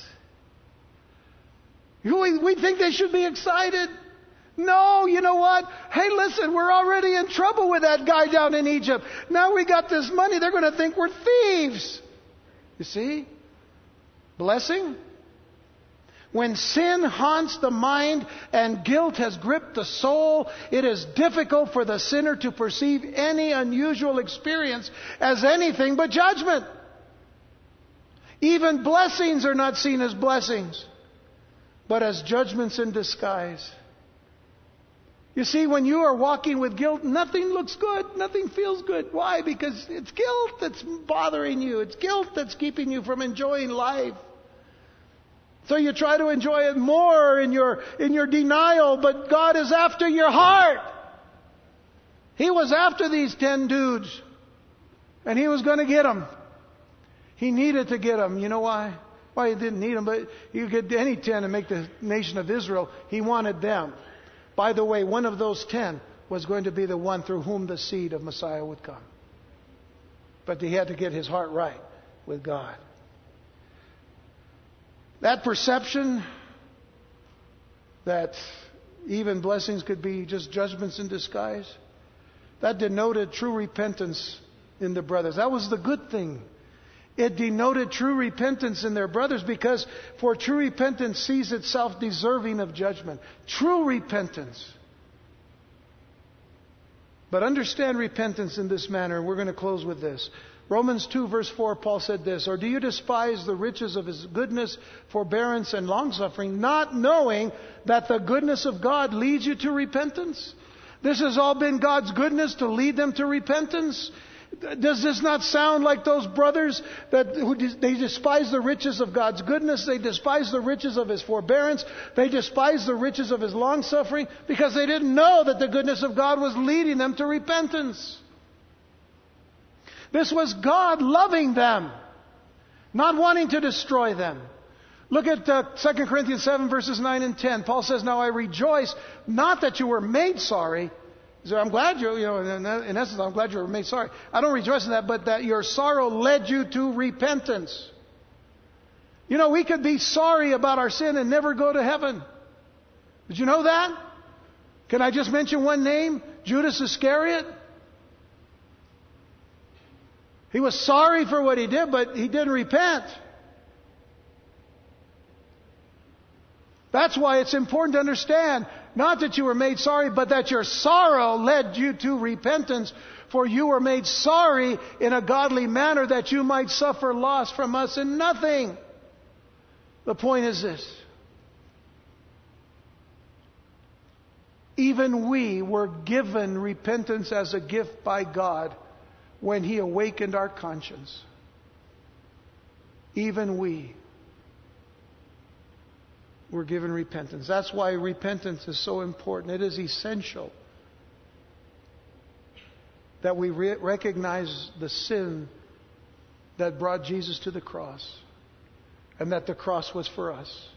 We, we think they should be excited. No, you know what? Hey, listen, we're already in trouble with that guy down in Egypt. Now we got this money. They're going to think we're thieves. You see? Blessing. When sin haunts the mind and guilt has gripped the soul, it is difficult for the sinner to perceive any unusual experience as anything but judgment. Even blessings are not seen as blessings, but as judgments in disguise. You see, when you are walking with guilt, nothing looks good. Nothing feels good. Why? Because it's guilt that's bothering you. It's guilt that's keeping you from enjoying life. So you try to enjoy it more in your, in your denial, but God is after your heart. He was after these ten dudes, and He was going to get them. He needed to get them. You know why? Well, he didn't need them, but you could any ten and make the nation of Israel. He wanted them. By the way, one of those ten was going to be the one through whom the seed of Messiah would come. But he had to get his heart right with God. That perception that even blessings could be just judgments in disguise, that denoted true repentance in the brothers. That was the good thing. It denoted true repentance in their brothers, because for true repentance sees itself deserving of judgment. True repentance. But understand repentance in this manner. We're going to close with this. Romans two verse four, Paul said this, "Or do you despise the riches of His goodness, forbearance, and longsuffering, not knowing that the goodness of God leads you to repentance?" This has all been God's goodness to lead them to repentance. Does this not sound like those brothers that who they despise the riches of God's goodness, they despise the riches of His forbearance, they despise the riches of His long-suffering, because they didn't know that the goodness of God was leading them to repentance. This was God loving them, not wanting to destroy them. Look at uh, Second Corinthians seven verses nine and ten. Paul says, "Now I rejoice, not that you were made sorry." So I'm glad you, you know, in essence, I'm glad you were made sorry. I don't rejoice in that, but that your sorrow led you to repentance. You know, we could be sorry about our sin and never go to heaven. Did you know that? Can I just mention one name? Judas Iscariot. He was sorry for what he did, but he didn't repent. That's why it's important to understand, not that you were made sorry, but that your sorrow led you to repentance. For you were made sorry in a godly manner, that you might suffer loss from us in nothing. The point is this. Even we were given repentance as a gift by God when He awakened our conscience. Even we were given repentance. That's why repentance is so important. It is essential that we re- recognize the sin that brought Jesus to the cross, and that the cross was for us.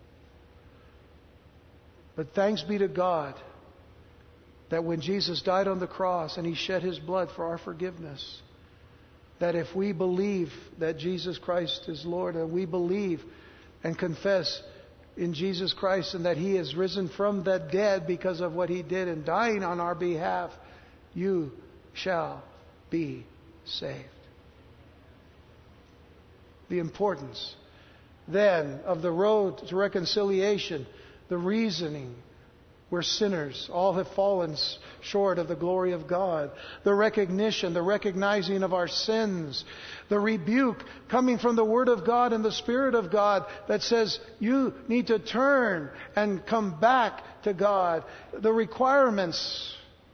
But thanks be to God that when Jesus died on the cross and He shed His blood for our forgiveness, that if we believe that Jesus Christ is Lord, and we believe and confess in Jesus Christ, and that He is risen from the dead because of what He did in dying on our behalf, you shall be saved. The importance then of the road to reconciliation, the reasoning. We're sinners. All have fallen short of the glory of God. The recognition, the recognizing of our sins. The rebuke coming from the Word of God and the Spirit of God that says you need to turn and come back to God. The requirements.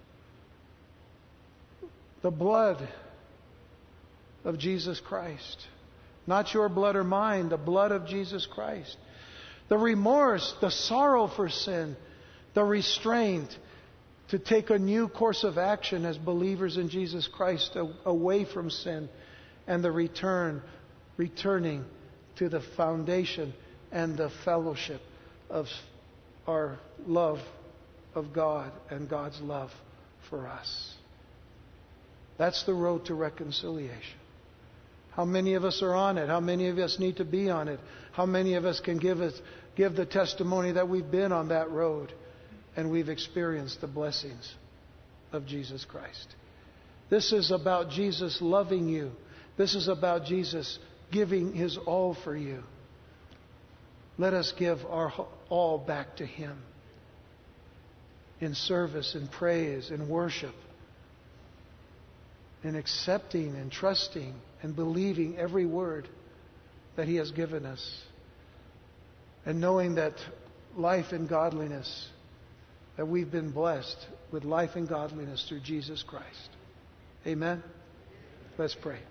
The blood of Jesus Christ. Not your blood or mine, the blood of Jesus Christ. The remorse, the sorrow for sin. The restraint to take a new course of action as believers in Jesus Christ away from sin, and the return, returning to the foundation and the fellowship of our love of God and God's love for us. That's the road to reconciliation. How many of us are on it? How many of us need to be on it? How many of us can give it, give the testimony that we've been on that road? And we've experienced the blessings of Jesus Christ. This is about Jesus loving you. This is about Jesus giving His all for you. Let us give our all back to Him in service, in praise, in worship, in accepting and trusting and believing every word that He has given us, and knowing that life and godliness, that we've been blessed with life and godliness through Jesus Christ. Amen? Let's pray.